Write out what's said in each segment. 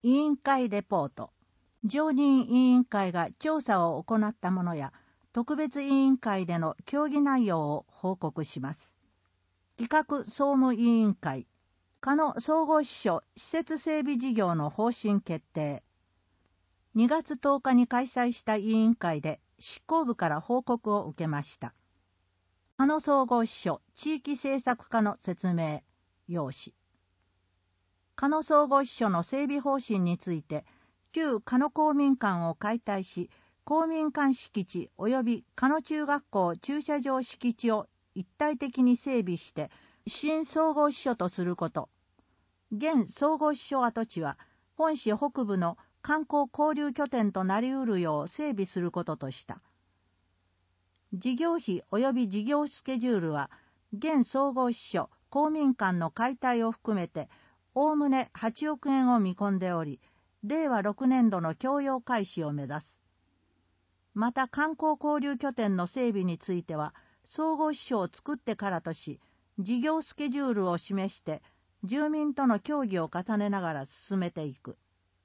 委員会レポート。常任委員会が調査を行ったものや特別委員会での協議内容を報告します。企画総務委員会、加野総合支所施設整備事業の方針決定。2月10日に開催した委員会で執行部から報告を受けました。加野総合支所地域政策課の説明、要旨。加野総合支所の整備方針について、旧加野公民館を解体し、公民館敷地及び加野中学校駐車場敷地を一体的に整備して、新総合支所とすること。現総合支所跡地は、本市北部の観光交流拠点となりうるよう整備することとした。事業費及び事業スケジュールは、現総合支所公民館の解体を含めて、おおむね8億円を見込んでおり、令和6年度の供用開始を目指す。また観光交流拠点の整備については、総合支所を作ってからとし、事業スケジュールを示して、住民との協議を重ねながら進めていく。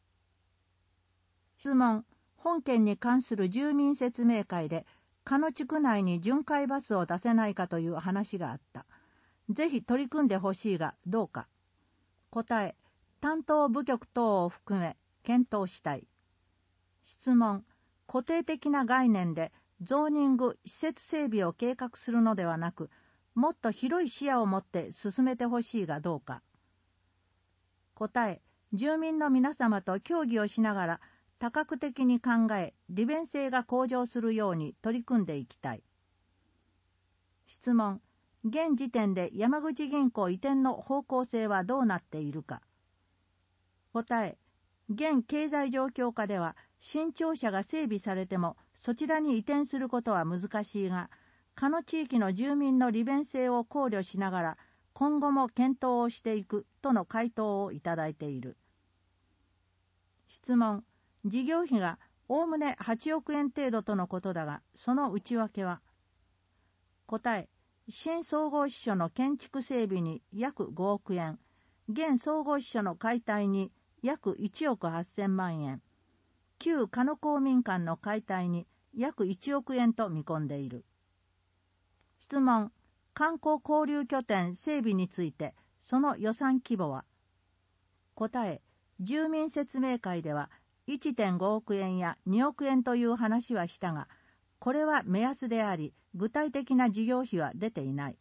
質問、本件に関する住民説明会で、加野地区内に巡回バスを出せないかという話があった。ぜひ取り組んでほしいがどうか。答え、担当部局等を含め検討したい。質問、固定的な概念でゾーニング・施設整備を計画するのではなく、もっと広い視野を持って進めてほしいがどうか。答え、住民の皆様と協議をしながら多角的に考え、利便性が向上するように取り組んでいきたい。質問、現時点で山口銀行移転の方向性はどうなっているか。答え、現経済状況下では新庁舎が整備されてもそちらに移転することは難しいが、加野地域の住民の利便性を考慮しながら今後も検討をしていくとの回答をいただいている。質問、事業費がおおむね8億円程度とのことだが、その内訳は。答え、新総合支所の建築整備に約5億円、現総合支所の解体に約1億8000万円、旧加野公民館の解体に約1億円と見込んでいる。質問、観光交流拠点整備について、その予算規模は。答え、住民説明会では 1.5 億円や2億円という話はしたが、これは目安であり、具体的な事業費は出ていない。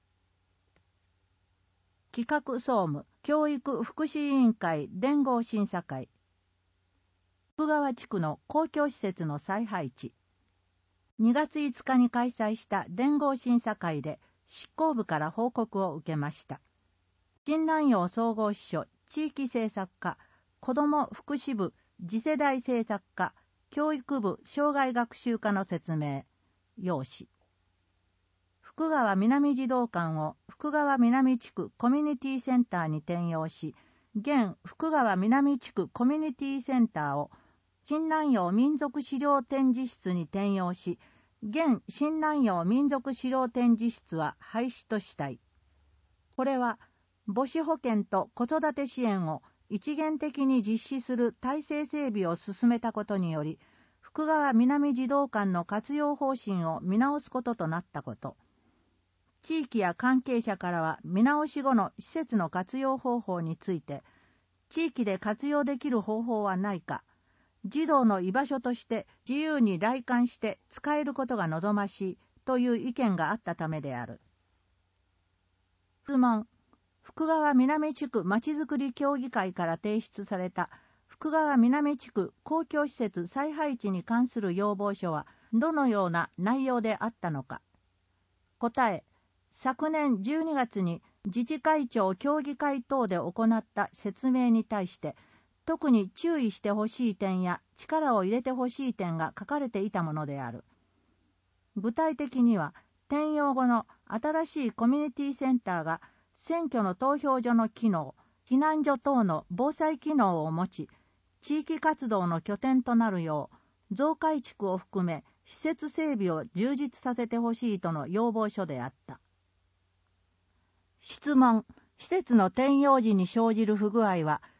企画総務、教育福祉委員会連合審査会。福川地区の公共施設の再配置。2月5日に開催した連合審査会で執行部から報告を受けました。新南陽総合支所地域政策課、子ども福祉部次世代政策課、教育部障害学習課の説明、要旨。福川南児童館を福川南地区コミュニティセンターに転用し、現福川南地区コミュニティセンターを新南陽民族資料展示室に転用し、現新南陽民族資料展示室は廃止としたい。これは母子保健と子育て支援を一元的に実施する体制整備を進めたことにより、福川南児童館の活用方針を見直すこととなったこと。地域や関係者からは見直し後の施設の活用方法について、地域で活用できる方法はないか、児童の居場所として自由に来館して使えることが望ましいという意見があったためである。質問、福川南地区まちづくり協議会から提出された福川南地区公共施設再配置に関する要望書はどのような内容であったのか。答え、昨年12月に自治会長協議会等で行った説明に対して、特に注意してほしい点や力を入れてほしい点が書かれていたものである。具体的には、転用後の新しいコミュニティセンターが選挙の投票所の機能、避難所等の防災機能を持ち、地域活動の拠点となるよう、増改築を含め施設整備を充実させてほしいとの要望書であった。質問、施設の転用時に生じる不具合は、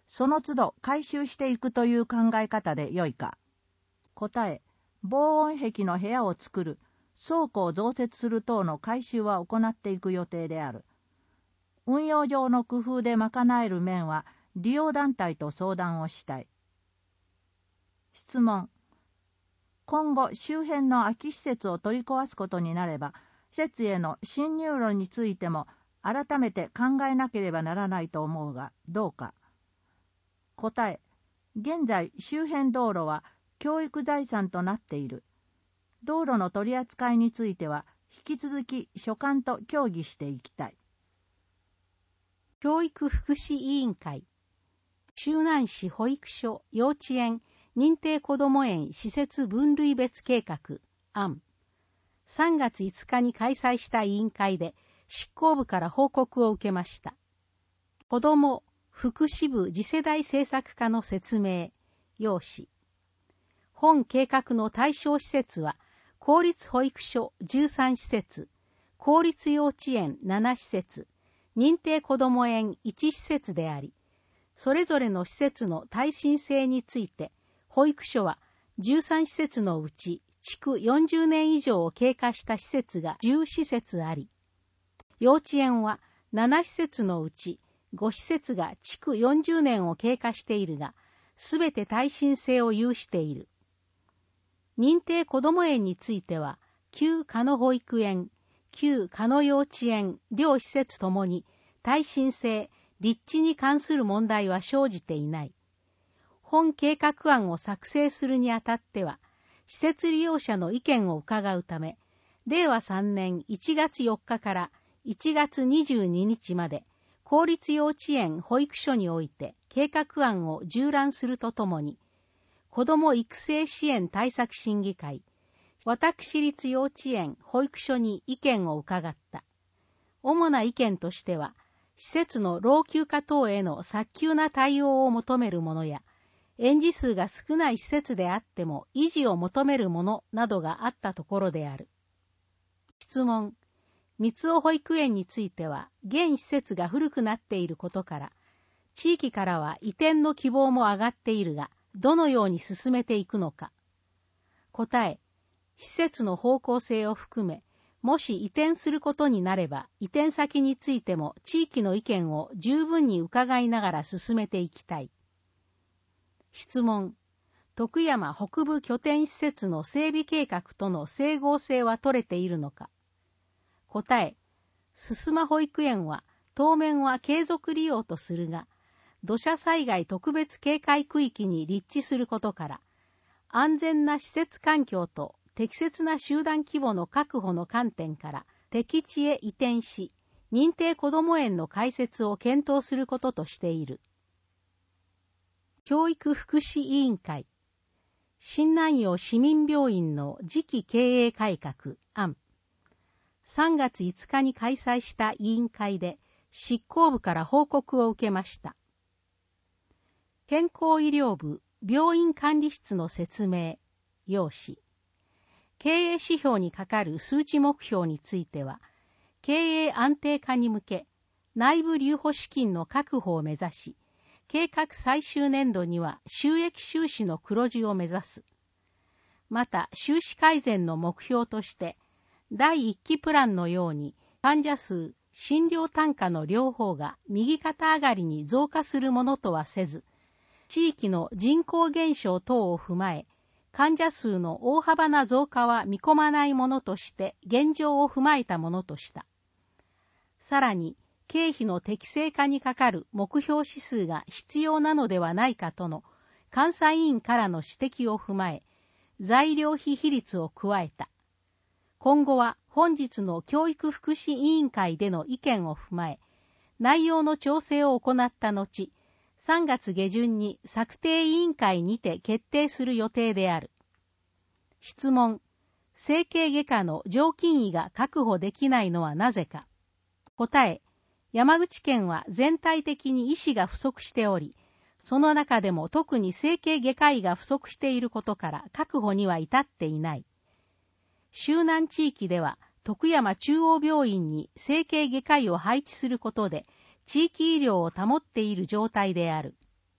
その都度改修していくという考え方でよいか。答え、防音壁の部屋を作る、倉庫を増設する等の改修は行っていく予定である。運用上の工夫で賄える面は利用団体と相談をしたい。質問。今後周辺の空き施設を取り壊すことになれば、施設への侵入路についても改めて考えなければならないと思うが、どうか。答え。現在周辺道路は教育財産となっている。道路の取り扱いについては引き続き所管と協議していきたい。 教育福祉委員会、周南市保育所幼稚園認定こども園施設分類別計画案、3月5日に開催した委員会で執行部から報告を受けました。子ども福祉部次世代政策課の説明、要旨。本計画の対象施設は、公立保育所13施設、公立幼稚園7施設、認定こども園1施設であり、それぞれの施設の耐震性について、保育所は13施設のうち、築40年以上を経過した施設が10施設あり、幼稚園は7施設のうち5施設が築40年を経過しているが、すべて耐震性を有している。認定こども園については、旧鹿野保育園、旧鹿野幼稚園両施設ともに耐震性、立地に関する問題は生じていない。本計画案を作成するにあたっては、施設利用者の意見を伺うため、令和3年1月4日から1月22日まで、公立幼稚園保育所において計画案を縦覧するとともに、子ども育成支援対策審議会、私立幼稚園保育所に意見を伺った。主な意見としては、施設の老朽化等への早急な対応を求めるものや、園児数が少ない施設であっても維持を求めるものなどがあったところである。質問。三尾保育園については、現施設が古くなっていることから、地域からは移転の希望も上がっているが、どのように進めていくのか。答え。施設の方向性を含め、もし移転することになれば、移転先についても地域の意見を十分に伺いながら進めていきたい。質問。徳山北部拠点施設の整備計画との整合性は取れているのか。答え。進間保育園は当面は継続利用とするが、土砂災害特別警戒区域に立地することから、安全な施設環境と適切な集団規模の確保の観点から適地へ移転し、認定こども園の開設を検討することとしている。教育福祉委員会、新南陽市民病院の次期経営改革案、3月5日に開催した委員会で執行部から報告を受けました。健康医療部病院管理室の説明、要旨。経営指標にかかる数値目標については、経営安定化に向け、内部留保資金の確保を目指し、計画最終年度には収益収支の黒字を目指す。また、収支改善の目標として、第1期プランのように、患者数、診療単価の両方が右肩上がりに増加するものとはせず、地域の人口減少等を踏まえ、患者数の大幅な増加は見込まないものとして現状を踏まえたものとした。さらに、経費の適正化にかかる目標指数が必要なのではないかとの監査委員からの指摘を踏まえ、材料費比率を加えた。今後は本日の教育福祉委員会での意見を踏まえ、内容の調整を行った後、3月下旬に策定委員会にて決定する予定である。質問。整形外科の常勤医が確保できないのはなぜか。答え。山口県は全体的に医師が不足しており、その中でも特に整形外科医が不足していることから確保には至っていない。周南地域では徳山中央病院に整形外科医を配置することで地域医療を保っている状態である。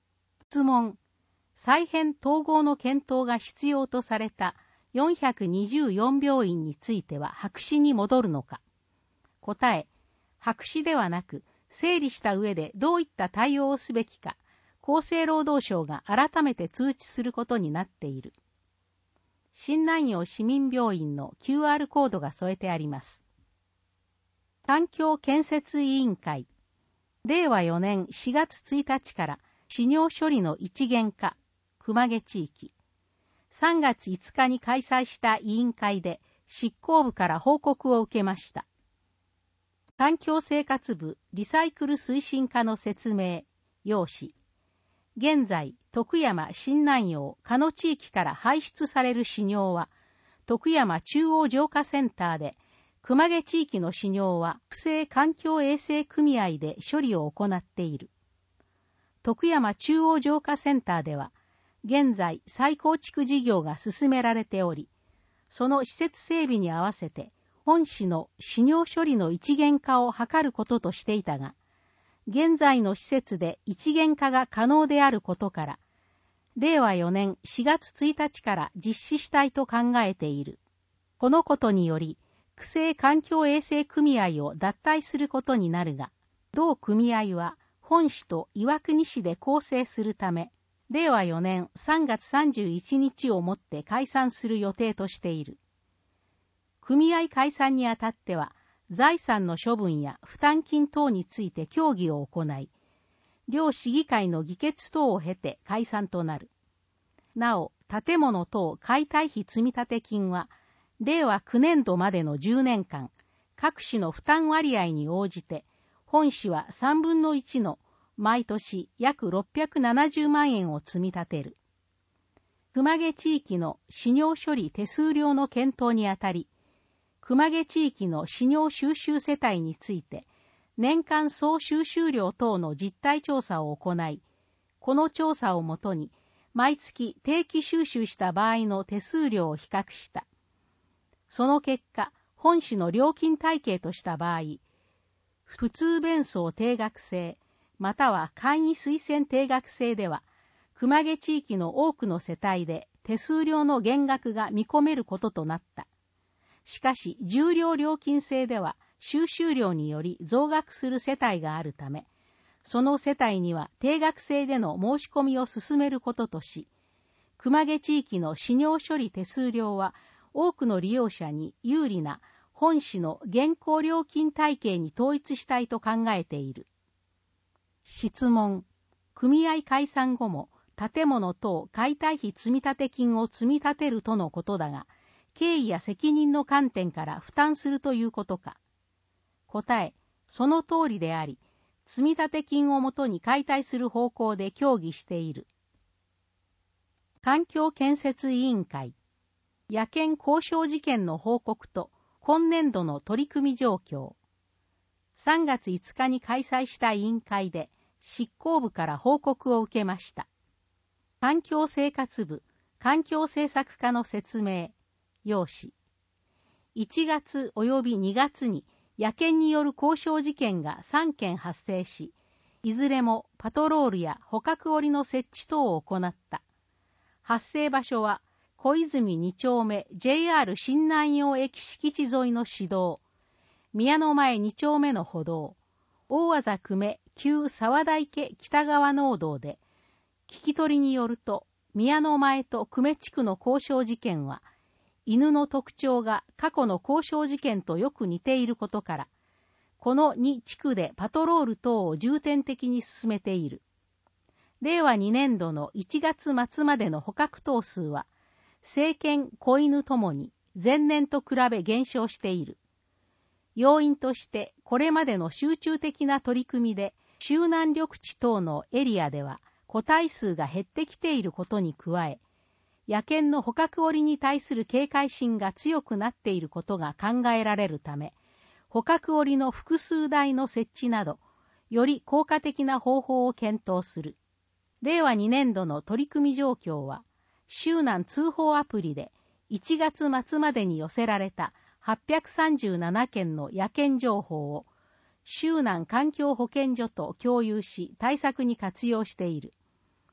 質問。再編統合の検討が必要とされた424病院については白紙に戻るのか。答え。白紙ではなく、整理した上でどういった対応をすべきか、厚生労働省が改めて通知することになっている。新南陽市民病院の QR コードが添えてあります。環境建設委員会。令和4年4月1日から死尿処理の一元化、熊毛地域。3月5日に開催した委員会で執行部から報告を受けました。環境生活部リサイクル推進課の説明、要旨。現在、徳山新南陽鹿野地域から排出される死尿は、徳山中央浄化センターで、熊毛地域の死尿は、区政環境衛生組合で処理を行っている。徳山中央浄化センターでは、現在再構築事業が進められており、その施設整備に合わせて、本市の死尿処理の一元化を図ることとしていたが、現在の施設で一元化が可能であることから、令和4年4月1日から実施したいと考えている。このことにより、区政環境衛生組合を脱退することになるが、同組合は本市と岩国市で構成するため、令和4年3月31日をもって解散する予定としている。組合解散にあたっては、財産の処分や負担金等について協議を行い、両市議会の議決等を経て解散となる。なお、建物等解体費積立金は、令和9年度までの10年間、各市の負担割合に応じて、本市は3分の1の毎年約670万円を積み立てる。熊毛地域の死尿処理手数料の検討にあたり、熊毛地域の死尿収集世帯について、年間総収集量等の実態調査を行い、この調査をもとに、毎月定期収集した場合の手数料を比較した。その結果、本市の料金体系とした場合、普通弁装定額制、または簡易推薦定額制では、熊毛地域の多くの世帯で手数料の減額が見込めることとなった。しかし、重量料金制では収集量により増額する世帯があるため、その世帯には定額制での申し込みを進めることとし、熊毛地域の死尿処理手数料は多くの利用者に有利な本市の現行料金体系に統一したいと考えている。質問。組合解散後も建物等解体費積立金を積み立てるとのことだが、経緯や責任の観点から負担するということか。答え、その通りであり、積立金をもとに解体する方向で協議している。環境建設委員会。野犬交渉事件の報告と今年度の取り組み状況。3月5日に開催した委員会で執行部から報告を受けました。環境生活部、環境政策課の説明。要旨。1月及び2月に野犬による交渉事件が3件発生し、いずれもパトロールや捕獲檻の設置等を行った。発生場所は小泉2丁目 JR 新南陽駅敷地沿いの市道、宮の前2丁目の歩道、大字久米旧沢田池北側農道で、聞き取りによると、宮の前と久米地区の交渉事件は、犬の特徴が過去の交渉事件とよく似ていることから、この2地区でパトロール等を重点的に進めている。令和2年度の1月末までの捕獲頭数は、成犬、子犬ともに前年と比べ減少している。要因として、これまでの集中的な取り組みで、周南緑地等のエリアでは個体数が減ってきていることに加え、野犬の捕獲檻に対する警戒心が強くなっていることが考えられるため、捕獲檻の複数台の設置など、より効果的な方法を検討する。令和2年度の取り組み状況は、周南通報アプリで1月末までに寄せられた837件の野犬情報を、周南環境保健所と共有し対策に活用している。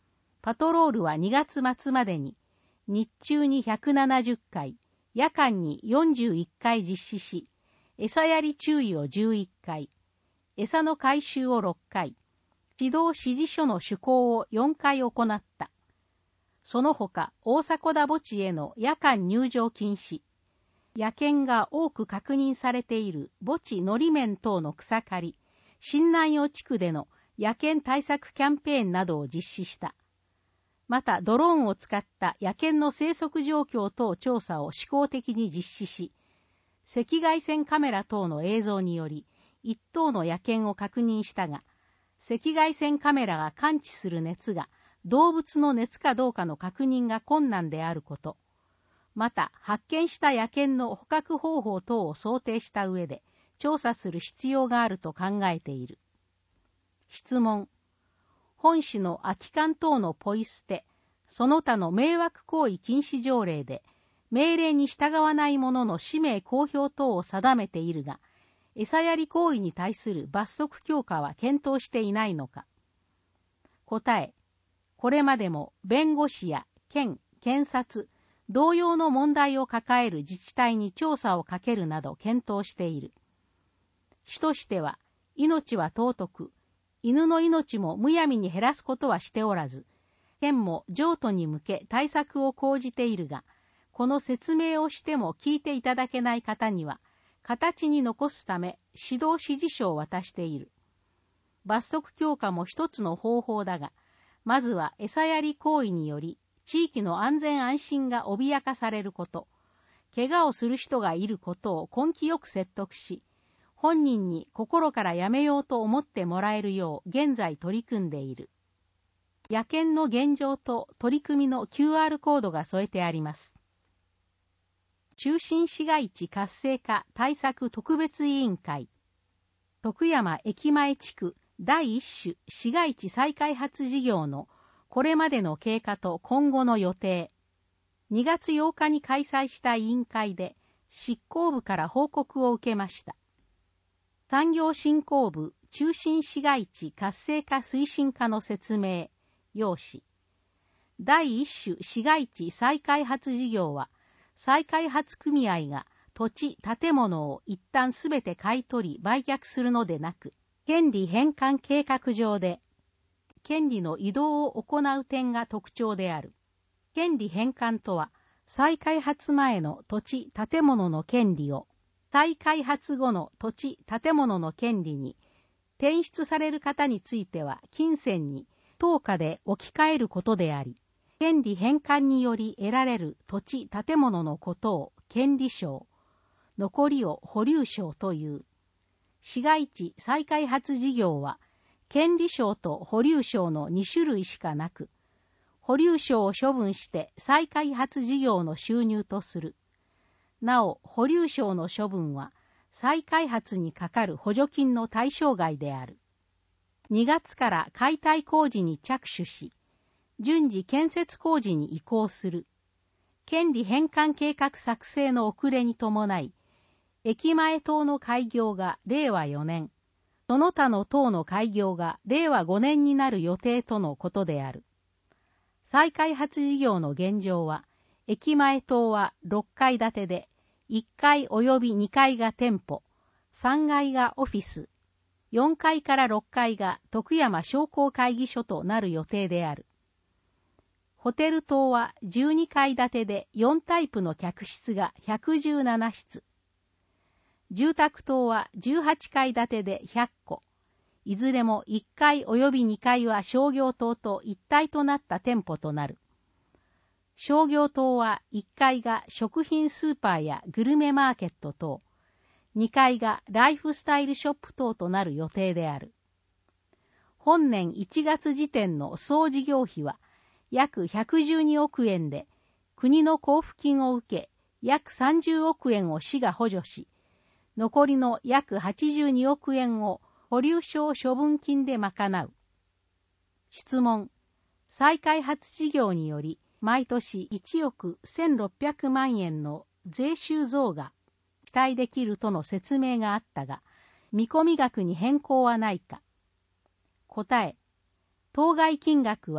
パトロールは2月末までに日中に170回、夜間に41回実施し、餌やり注意を11回、餌の回収を6回、指導指示書の施行を4回行った。その他、大迫田墓地への夜間入場禁止、野犬が多く確認されている墓地のり面等の草刈り、新南陽地区での野犬対策キャンペーンなどを実施した。また、ドローンを使った野犬の生息状況等調査を試行的に実施し、赤外線カメラ等の映像により、一頭の野犬を確認したが、赤外線カメラが感知する熱が動物の熱かどうかの確認が困難であること、また発見した野犬の捕獲方法等を想定した上で調査する必要があると考えている。質問。本市の空き缶等のポイ捨て、その他の迷惑行為禁止条例で、命令に従わない者の氏名公表等を定めているが、餌やり行為に対する罰則強化は検討していないのか。答え。これまでも弁護士や県、検察、同様の問題を抱える自治体に調査をかけるなど検討している。主としては、命は尊く、犬の命もむやみに減らすことはしておらず、県も譲渡に向け対策を講じているが、この説明をしても聞いていただけない方には、形に残すため指導指示書を渡している。罰則強化も一つの方法だが、まずは餌やり行為により地域の安全安心が脅かされること、怪我をする人がいることを根気よく説得し、本人に心からやめようと思ってもらえるよう現在取り組んでいる。野犬の現状と取り組みの QR コードが添えてあります。中心市街地活性化対策特別委員会、徳山駅前地区第一種市街地再開発事業のこれまでの経過と今後の予定。2月8日に開催した委員会で執行部から報告を受けました。産業振興部中心市街地活性化推進課の説明、要旨。第一種市街地再開発事業は、再開発組合が土地・建物を一旦すべて買い取り売却するのでなく、権利返還計画上で、権利の移動を行う点が特徴である。権利返還とは、再開発前の土地・建物の権利を、再開発後の土地・建物の権利に、転出される方については金銭に等価で置き換えることであり、権利返還により得られる土地・建物のことを権利償、残りを保留償という。市街地再開発事業は、権利償と保留償の2種類しかなく、保留償を処分して再開発事業の収入とする。なお、保留償の処分は、再開発にかかる補助金の対象外である。2月から解体工事に着手し、順次建設工事に移行する。権利返還計画作成の遅れに伴い、駅前棟の開業が令和4年、その他の棟の開業が令和5年になる予定とのことである。再開発事業の現状は、駅前棟は6階建てで、1階及び2階が店舗、3階がオフィス、4階から6階が徳山商工会議所となる予定である。ホテル棟は12階建てで4タイプの客室が117室。住宅棟は18階建てで100戸。いずれも1階及び2階は商業棟と一体となった店舗となる。商業棟は1階が食品スーパーやグルメマーケット等、2階がライフスタイルショップ等となる予定である。本年1月時点の総事業費は約112億円で、国の交付金を受け、約30億円を市が補助し、残りの約82億円を保留償処分金で賄う。質問。再開発事業により、毎年1億1600万円の税収増が期待できるとの説明があったが、見込み額に変更はないか。答え。当該金額は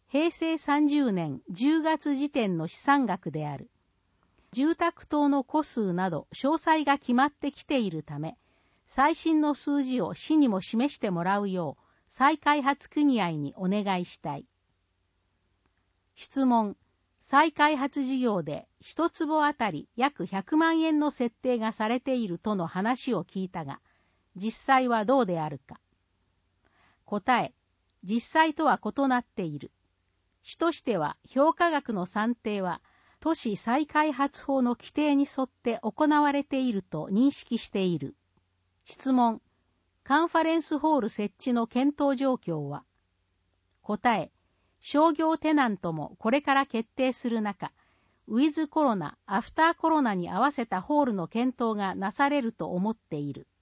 平成30年10月時点の試算額である。住宅等の戸数など詳細が決まってきているため、最新の数字を市にも示してもらうよう再開発組合にお願いしたい。質問。再開発事業で一坪あたり約100万円の設定がされているとの話を聞いたが、実際はどうであるか。答え。実際とは異なっている。市としては評価額の算定は都市再開発法の規定に沿って行われていると認識している。質問。カンファレンスホール設置の検討状況は。答え。商業テナントもこれから決定する中、ウィズコロナ、アフターコロナに合わせたホールの検討がなされると思っている。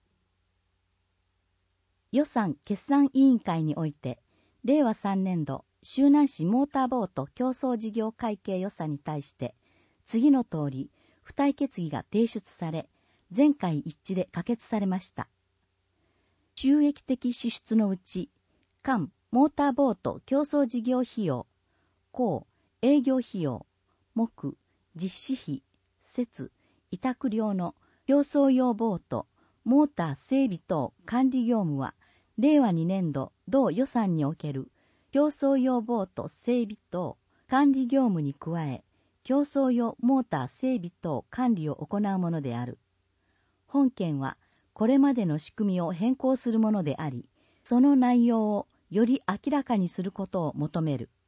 予算決算委員会において、令和3年度周南市モーターボート競争事業会計予算に対して、次の通り、付帯決議が提出され、全会一致で可決されました。収益的支出のうち、間モーターボート競争事業費用、項営業費用、目実施費、設委託料の競争用ボート、モーター整備等管理業務は、令和2年度同予算における競争用ボート整備等管理業務に加え、競争用モーター整備等管理を行うものである。本件は、これまでの仕組みを変更するものであり、その内容をより明らかにすることを求める。